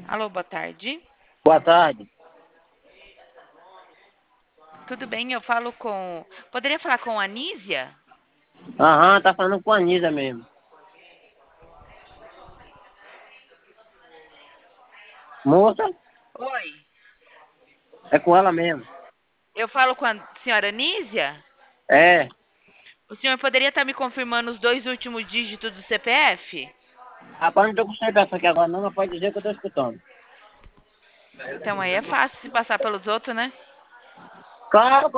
Alô, boa tarde. Boa tarde. Tudo bem? Eu falo com. Poderia falar com a Anísia? Aham, tá falando com a Anísia mesmo. Moça, Oi. é com ela mesmo. Eu falo com a senhora Anísia? É. O senhor poderia estar me confirmando os dois últimos dígitos do CPF? Rapaz, não tô com certeza aqui agora não, mas pode dizer que eu tô escutando. Então aí é fácil se passar pelos outros, né? Claro,